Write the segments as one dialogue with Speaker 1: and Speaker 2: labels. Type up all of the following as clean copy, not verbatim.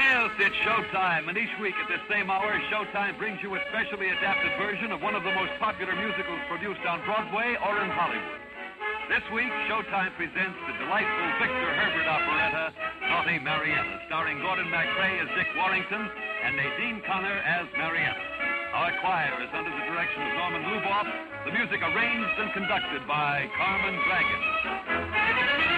Speaker 1: Yes, it's showtime, and each week at this same hour, Showtime brings you a specially adapted version of one of the most popular musicals produced on Broadway or in Hollywood. This week, Showtime presents the delightful Victor Herbert operetta, Naughty Marietta, starring Gordon MacRae as Dick Warrington and Nadine Connor as Marietta. Our choir is under the direction of Norman Luboff, the music arranged and conducted by Carmen Dragon.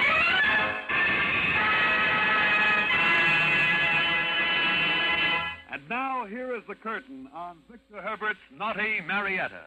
Speaker 1: And now, here is the curtain on Victor Herbert's Naughty Marietta.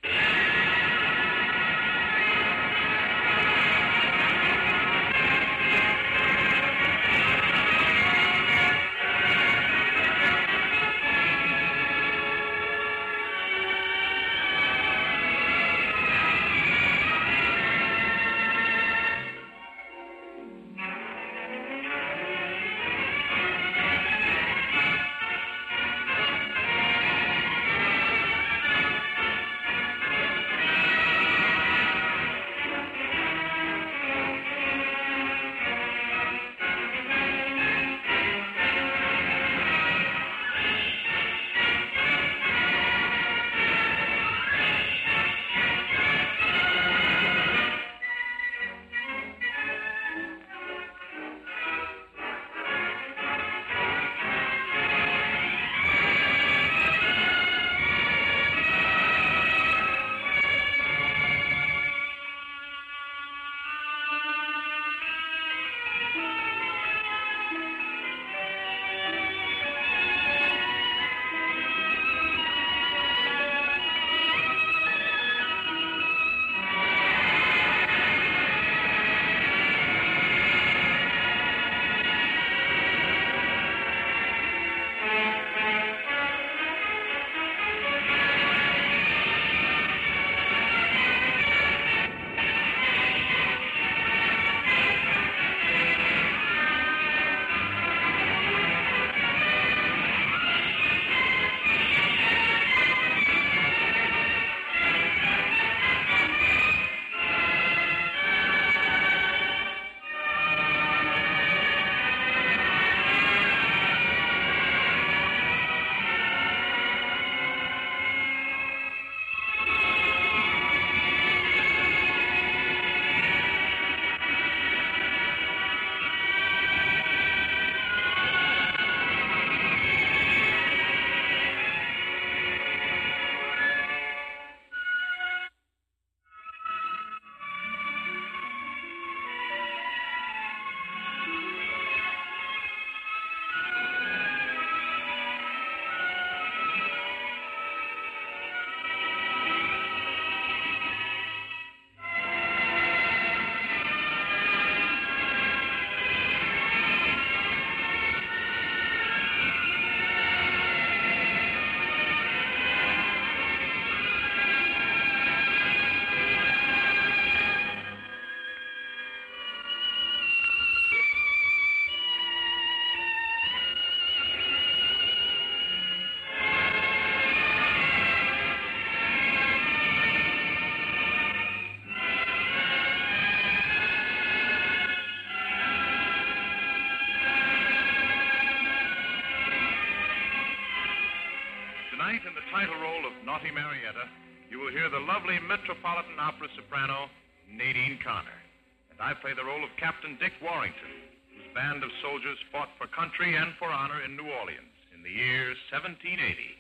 Speaker 2: Tonight, in the title role of Naughty Marietta, you will hear the lovely Metropolitan Opera soprano, Nadine Connor. And I play the role of Captain Dick Warrington, whose band of soldiers fought for country and for honor in New Orleans in the year 1780.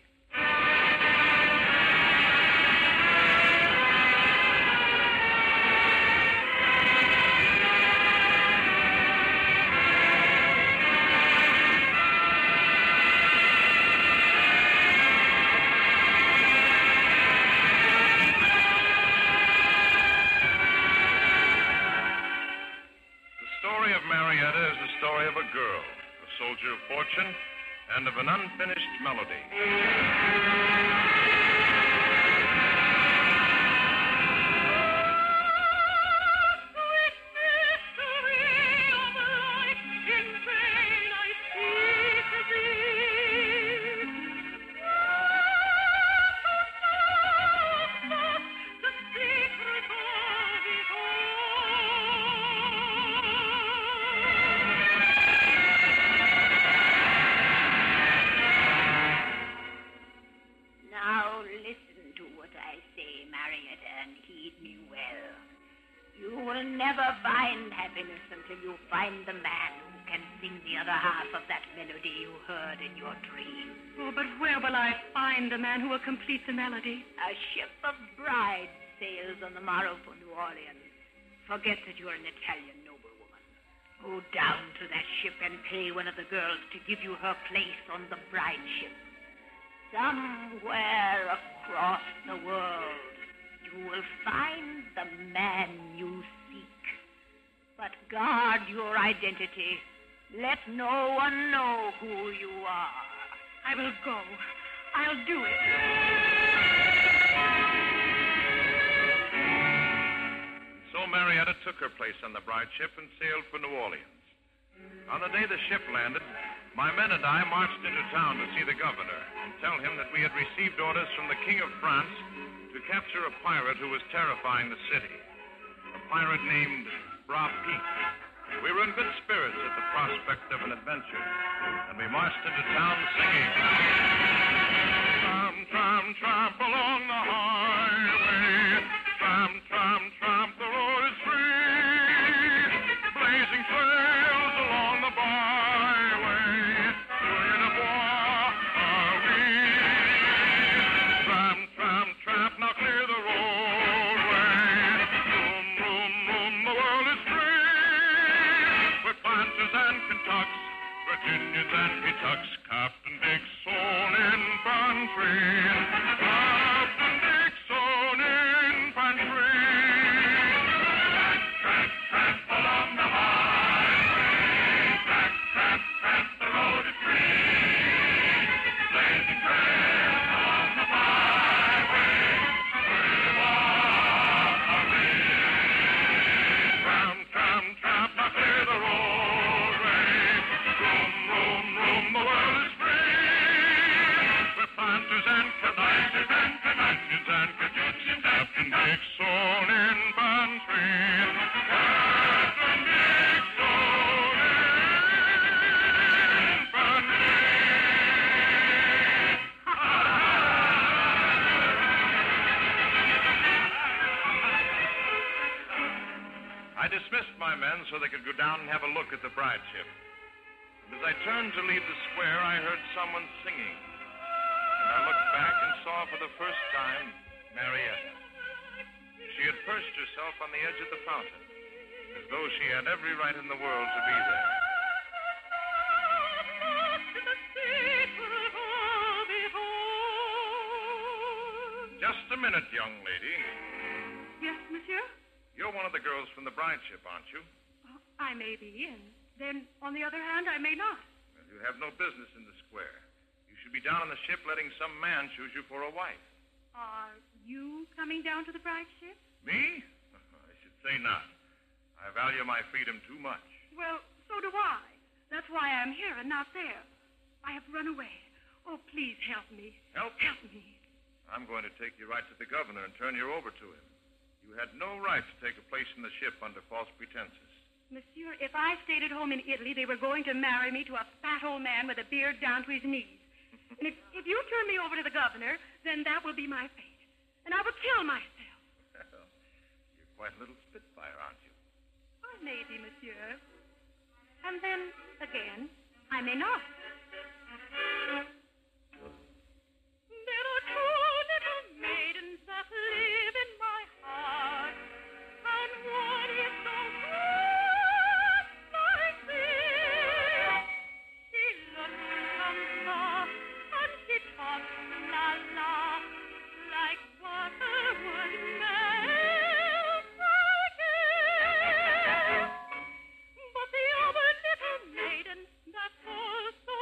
Speaker 2: Marietta is the story of a girl, a soldier of fortune, and of an unfinished melody.
Speaker 3: till you find the man who can sing the other half of that melody you heard in your dream.
Speaker 4: Oh, but where will I find the man who will complete the melody?
Speaker 3: A ship of brides sails on the morrow for New Orleans. Forget that you're an Italian noblewoman. Go down to that ship and pay one of the girls to give you her place on the bride ship. Somewhere across the world, you will find the man you seek. But guard your identity. Let no one know who you are.
Speaker 4: I will go. I'll do it.
Speaker 2: So Marietta took her place on the bride ship and sailed for New Orleans. On the day the ship landed, my men and I marched into town to see the governor and tell him that we had received orders from the King of France to capture a pirate who was terrifying the city, a pirate named Bras Peak. We were in good spirits at the prospect of an adventure, and we marched into town singing, "Tramp, tramp, tramp along the highway, tramp, tramp, tramp, the road is free, blazing trails along the byway, Louis de Bois are we. Tramp, tramp, tramp, now clear the roadway, room, room, room, the world is free. We're planters and Kentucks, Virginians and Kentucks, Captain Dick's own infantry. Captain Dick's own infantry. Tramp, tramp, tramp along the highway. Tramp, tramp, tramp, the road is free. Blazing trails along the byway. Where the walk are we. Tramp, tramp, tramp, now clear the roadway. Room, room, room, the world is free. We're planters and Canadians and Canadians and Cajuns, Captain Dick's own infantry. Captain Dick's own infantry. I dismissed my men so they could go down and have a look at the bride ship. And as I turned to leave the square, I heard someone singing. And I looked back and saw for the first time Marietta. She had perched herself on the edge of the fountain, as though she had every right in the world to be there. Just a minute, young lady.
Speaker 4: Yes, monsieur?
Speaker 2: You're one of the girls from the bride ship, aren't you?
Speaker 4: I may be in. Then, on the other hand, I may not.
Speaker 2: Well, you have no business in the square. You should be down on the ship letting some man choose you for a wife.
Speaker 4: Are you coming down to the bride ship?
Speaker 2: Me? I should say not. I value my freedom too much.
Speaker 4: Well, so do I. That's why I'm here and not there. I have run away. Oh, please help me.
Speaker 2: Help?
Speaker 4: Help me.
Speaker 2: I'm going to take you right to the governor and turn you over to him. You had no right to take a place in the ship under false pretenses.
Speaker 4: Monsieur, if I stayed at home in Italy, they were going to marry me to a fat old man with a beard down to his knees. And if you turn me over to the governor, then that will be my fate. And I will kill myself.
Speaker 2: Well, you're quite a little spitfire, aren't you?
Speaker 4: I may be, monsieur. And then, again, I may not. There are two little maidens that live in my heart, and one is so good like this. She looks soft, and she talks la-la, like water would melt my kiss. But the other little maiden that falls so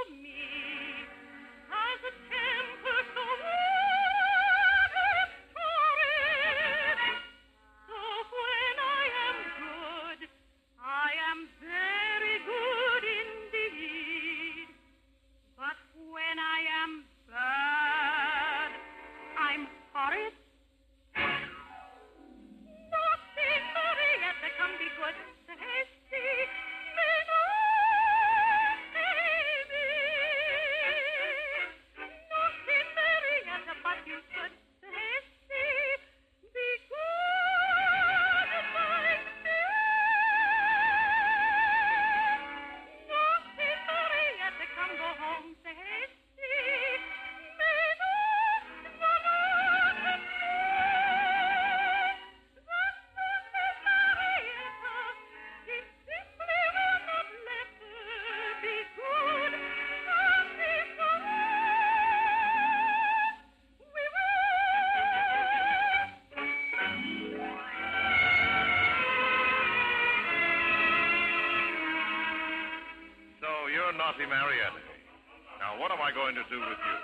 Speaker 2: you're naughty Marietta. Now, what am I going to do with you?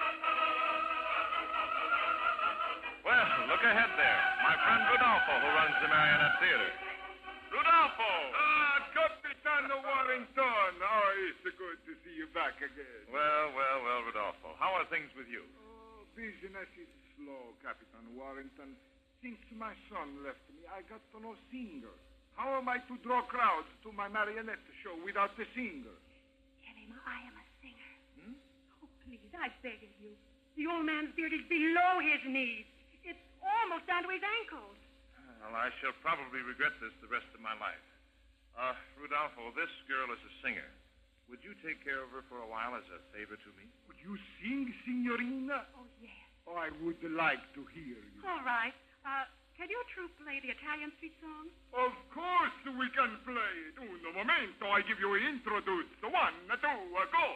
Speaker 2: Well, look ahead there. My friend Rudolfo, who runs the Marionette Theater. Rudolfo!
Speaker 5: Capitan Warrington. Oh, it's good to see you back again.
Speaker 2: Well, Rudolfo. How are things with you?
Speaker 5: Oh, business is slow, Capitan Warrington. Since my son left me, I got no singer. How am I to draw crowds to my marionette show without the singer?
Speaker 4: Tell him I am a singer. Oh, please, I beg of you. The old man's beard is below his knees. It's almost down to his ankles.
Speaker 2: Well, I shall probably regret this the rest of my life. Rudolfo, this girl is a singer. Would you take care of her for a while as a favor to me?
Speaker 5: Would you sing, Signorina?
Speaker 4: Oh, yes.
Speaker 5: Oh, I would like to hear you.
Speaker 4: All right. Can your troupe play the Italian street song?
Speaker 5: Of course we can play it. Un momento, I give you introduce. 1, 2, go.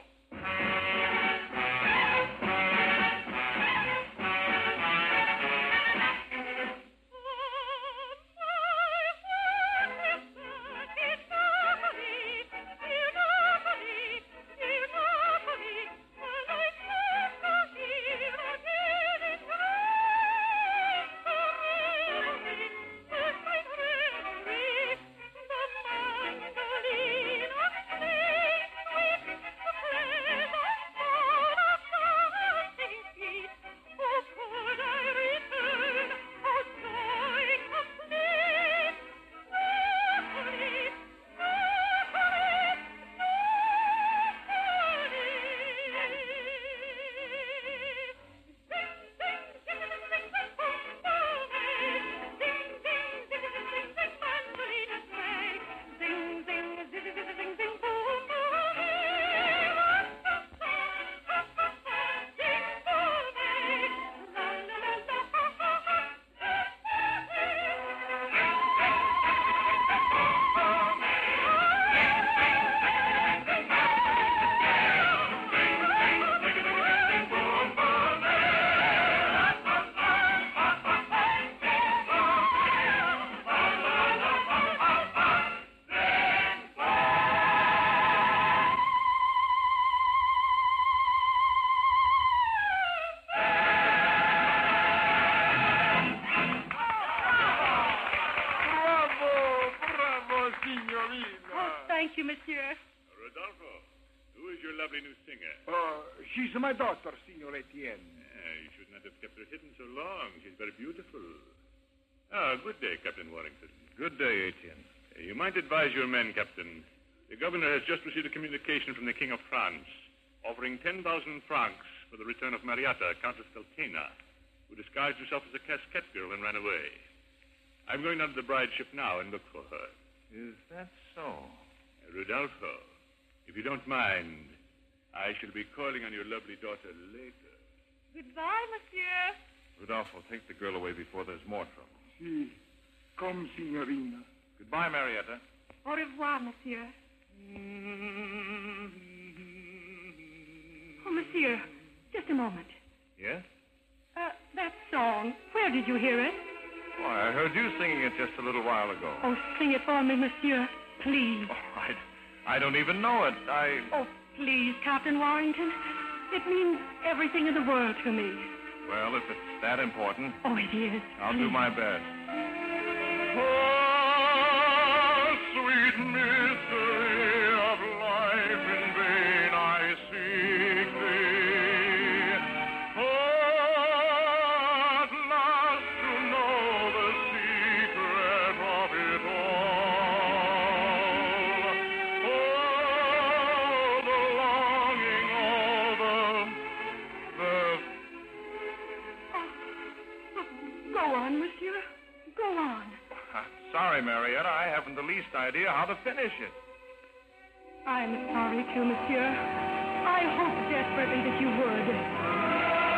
Speaker 4: Thank you, monsieur.
Speaker 6: Rodolfo, who is your lovely new singer?
Speaker 5: She's my daughter, Signor Etienne.
Speaker 6: You should not have kept her hidden so long. She's very beautiful. Ah, good day, Captain Warrington.
Speaker 2: Good day, Etienne.
Speaker 6: You might advise your men, Captain. The governor has just received a communication from the King of France offering 10,000 francs for the return of Marietta, Countess Caltena, who disguised herself as a casquette girl and ran away. I'm going down to the bride ship now and look for her.
Speaker 2: Is that so?
Speaker 6: Rodolfo, if you don't mind, I shall be calling on your lovely daughter later.
Speaker 4: Goodbye, monsieur.
Speaker 2: Rodolfo, take the girl away before there's more trouble.
Speaker 5: Si. Come, Signorina.
Speaker 2: Goodbye, Marietta.
Speaker 4: Au revoir, monsieur. Oh, monsieur, just a moment.
Speaker 2: Yes?
Speaker 4: That song, where did you hear it?
Speaker 2: Why, I heard you singing it just a little while ago.
Speaker 4: Oh, sing it for me, monsieur, please.
Speaker 2: Oh, I don't even know it.
Speaker 4: Oh, please, Captain Warrington. It means everything in the world to me.
Speaker 2: Well, if it's that important,
Speaker 4: Oh, it is.
Speaker 2: I'll do my best.
Speaker 6: Oh, sweet mystery of life, in vain I seek thee. Oh, at last to know the secret of it all. Oh, the longing, the
Speaker 4: Go on, monsieur. Go on.
Speaker 2: Sorry, Marietta, I haven't the least idea how to finish it.
Speaker 4: I'm sorry, too, monsieur. I hoped desperately that you would.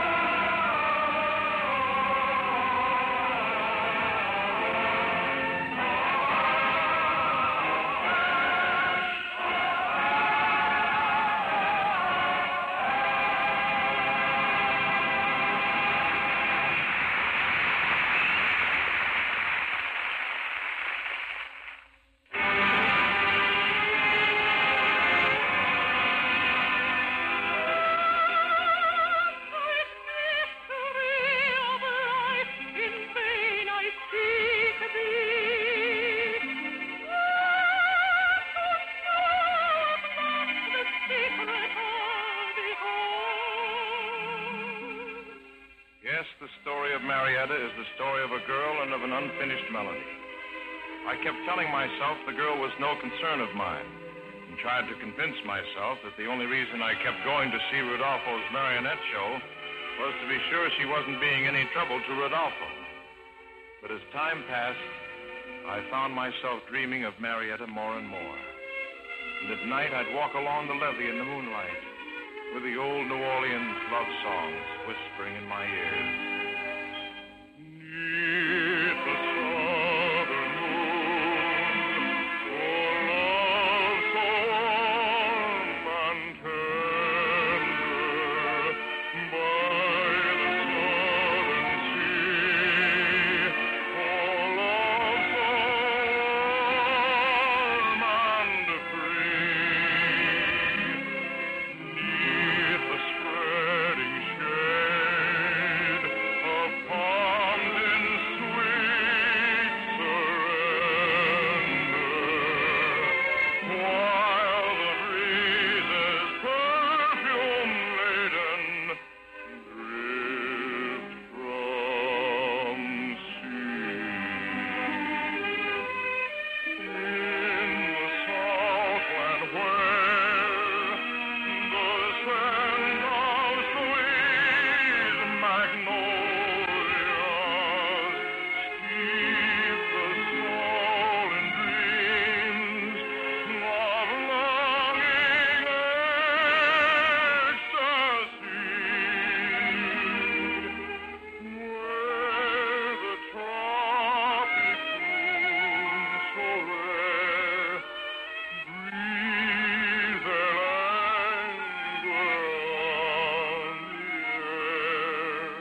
Speaker 7: Marietta is the story of a girl and of an unfinished melody. I kept telling myself the girl was no concern of mine, and tried to convince myself that the only reason I kept going to see Rodolfo's marionette show was to be sure she wasn't being any trouble to Rodolfo. But as time passed, I found myself dreaming of Marietta more and more. And at night, I'd walk along the levee in the moonlight with the old New Orleans love songs whispering in my ears. Neath the southern moon, for love so warm and tender, by the southern sea, for love so warm and free, neath the spreading shade of palms in sweet surrender, while the breezes perfume-laden drift from sea. In the Southland where the scent of sweet magnolias steep the soul in dreams of longing ecstasy, where the tropic moons so rare breathe their languor on the air.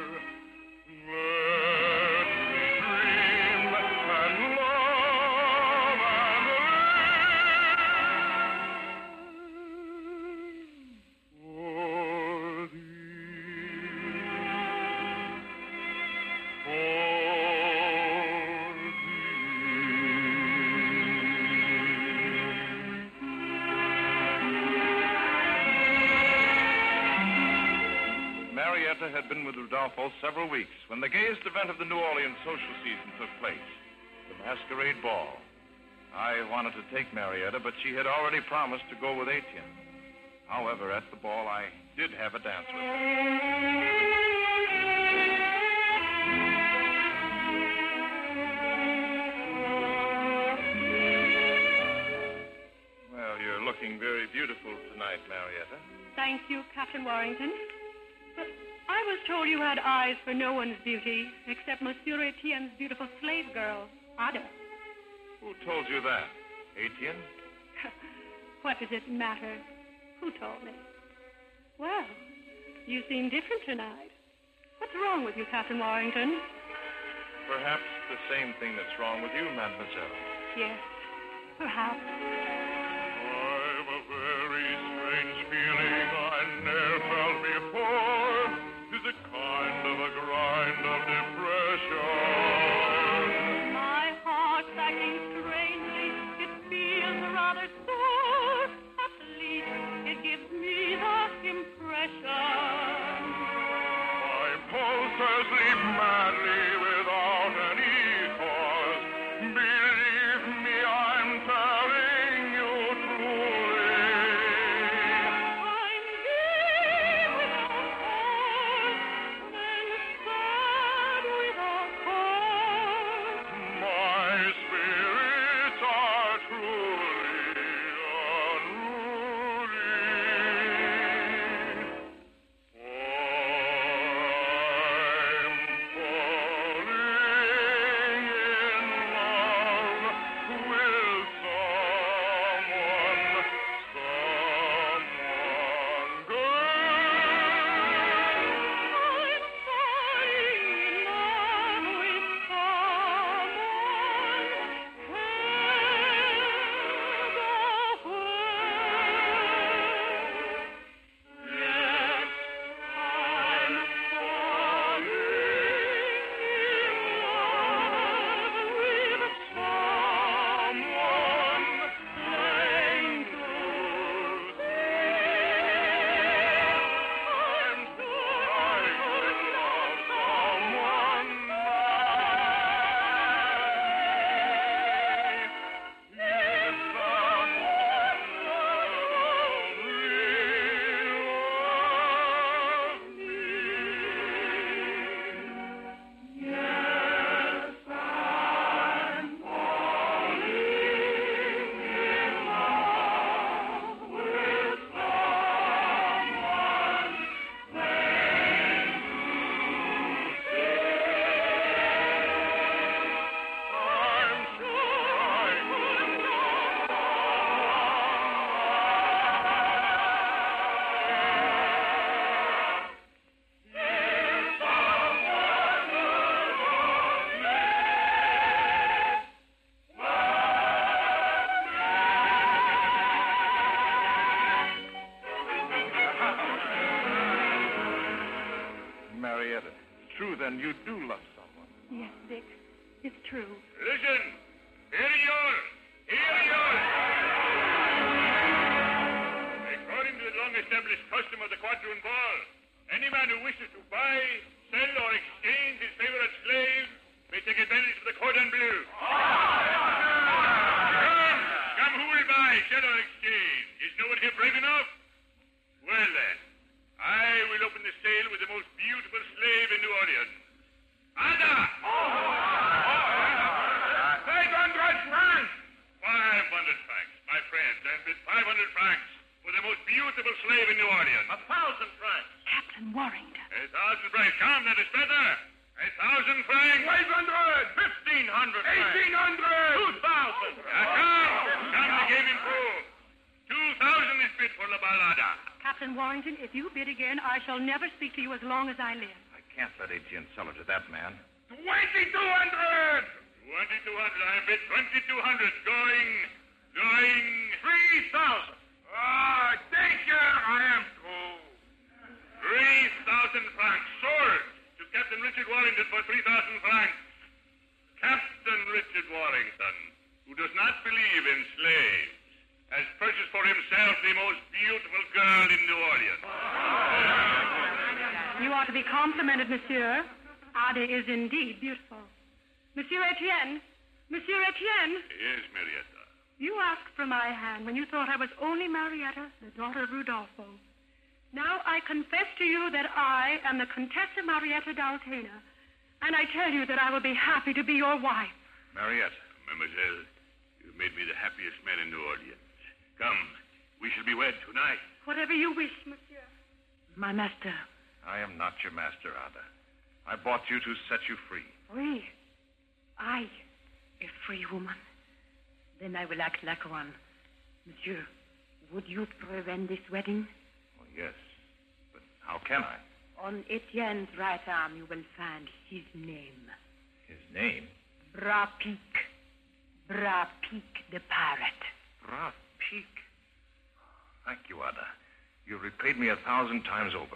Speaker 7: Let me dream and love and live for Marietta had been with Rodolfo several weeks when the gayest event of the New Orleans social season took place, the masquerade ball. I wanted to take Marietta, but she had already promised to go with Etienne. However, at the ball, I did have a dance with her. Well, you're looking very beautiful tonight, Marietta.
Speaker 4: Thank you, Captain Warrington. But I was told you had eyes for no one's beauty except Monsieur Etienne's beautiful slave girl, Ada.
Speaker 7: Who told you that? Etienne?
Speaker 4: What does it matter? Who told me? Well, you seem different tonight. What's wrong with you, Captain Warrington?
Speaker 7: Perhaps the same thing that's wrong with you, mademoiselle.
Speaker 4: Yes, perhaps.
Speaker 7: I've a very strange feeling I never felt before. Is a kind of a grind of depression.
Speaker 4: My heart's acting strangely. It feels rather sore. At least it gives me the impression.
Speaker 7: My pulses leap madly without any cause. Believe me, I'm telling then you do love someone.
Speaker 4: Yes, Dick. It's true.
Speaker 6: Listen! Hear ye all! Hear ye all! According to the long-established custom of the quadroon ball, any man who wishes to buy, sell, or exchange his favorite slave may take advantage of the cordon bleu. Come, who will buy, sell, or exchange? Is no one here brave enough? Well, then, I will open the sale with the most beautiful slave in New Orleans. Ada!
Speaker 5: 500 francs!
Speaker 6: 500 francs, my friend. I bid 500 francs for the most beautiful slave in New Orleans.
Speaker 2: 1,000 francs.
Speaker 4: Captain Warrington.
Speaker 6: 1,000 francs. Come, that is better. 1,000 francs.
Speaker 5: 500!
Speaker 2: 1,500 francs.
Speaker 5: 1,800!
Speaker 2: 2,000.
Speaker 6: Come, I gave him proof. 2,000 is bid for La Ballada.
Speaker 4: Captain Warrington, if you bid again, I shall never speak to you as long as I live.
Speaker 7: I can't let Etienne sell her to that man.
Speaker 5: 2,200!
Speaker 6: 2,200. I have bid 2,200. Going.
Speaker 2: 3,000.
Speaker 5: Ah, take care, I am through.
Speaker 6: 3,000 francs. Sold to Captain Richard Warrington for 3,000 francs. Captain Richard Warrington, who does not believe in slaves, has purchased for himself the most beautiful girl in New Orleans.
Speaker 4: You ought to be complimented, monsieur. Ada is indeed beautiful. Monsieur Etienne! Monsieur Etienne!
Speaker 6: Yes, Marietta.
Speaker 4: You asked for my hand when you thought I was only Marietta, the daughter of Rudolfo. Now I confess to you that I am the Contessa Marietta d'Altena, and I tell you that I will be happy to be your wife.
Speaker 7: Marietta.
Speaker 6: Mademoiselle, you made me the happiest man in New Orleans. Come, we shall be wed tonight.
Speaker 4: Whatever you wish, monsieur. My master.
Speaker 7: I am not your master, Ada. I bought you to set you free.
Speaker 4: Free? I, a free woman? Then I will act like one. Monsieur, would you prevent this wedding?
Speaker 7: Oh, yes. But how can I?
Speaker 4: On Etienne's right arm, you will find his name.
Speaker 7: His name?
Speaker 4: Bras-Pique. Bras-Pique the pirate.
Speaker 7: Bras-Pique. Thank you, Ada. You repaid me 1,000 times over.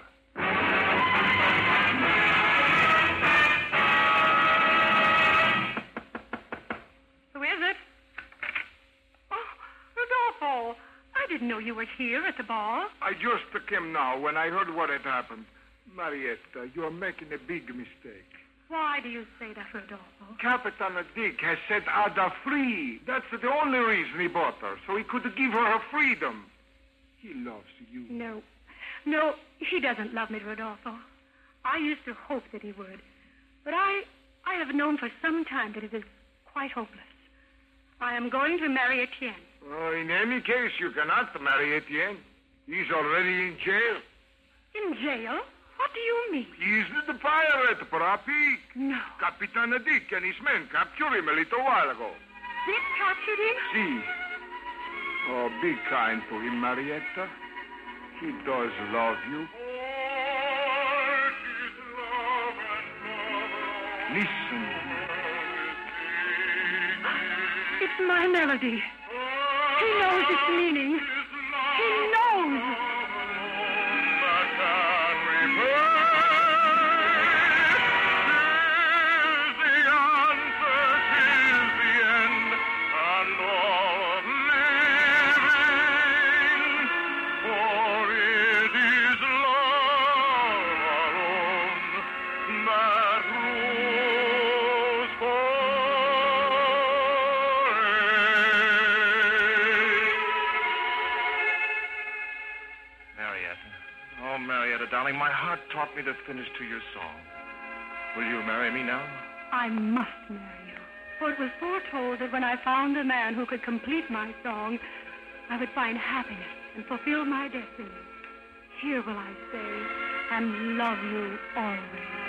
Speaker 4: Who is it? Oh, Rodolfo. I didn't know you were here at the ball.
Speaker 5: I just came now when I heard what had happened. Marietta, you're making a big mistake.
Speaker 4: Why do you say that, Rodolfo?
Speaker 5: Capitan Dick has set Ada free. That's the only reason he bought her, so he could give her her freedom. He loves you.
Speaker 4: No, he doesn't love me, Rodolfo. I used to hope that he would. But I have known for some time that it is quite hopeless. I am going to marry Etienne.
Speaker 5: In any case, you cannot marry Etienne. He's already in jail.
Speaker 4: In jail? What do you mean?
Speaker 5: He's the pirate, Bras-Pique.
Speaker 4: No.
Speaker 5: Capitan Dick and his men captured him a little while ago.
Speaker 4: Dick captured him?
Speaker 5: See. Oh, be kind to him, Marietta. He does love you. Listen.
Speaker 4: It's my melody. He knows its meaning. He knows.
Speaker 7: Darling, my heart taught me to finish to your song. Will you marry me now?
Speaker 4: I must marry you. For it was foretold that when I found the man who could complete my song, I would find happiness and fulfill my destiny. Here will I stay and love you always.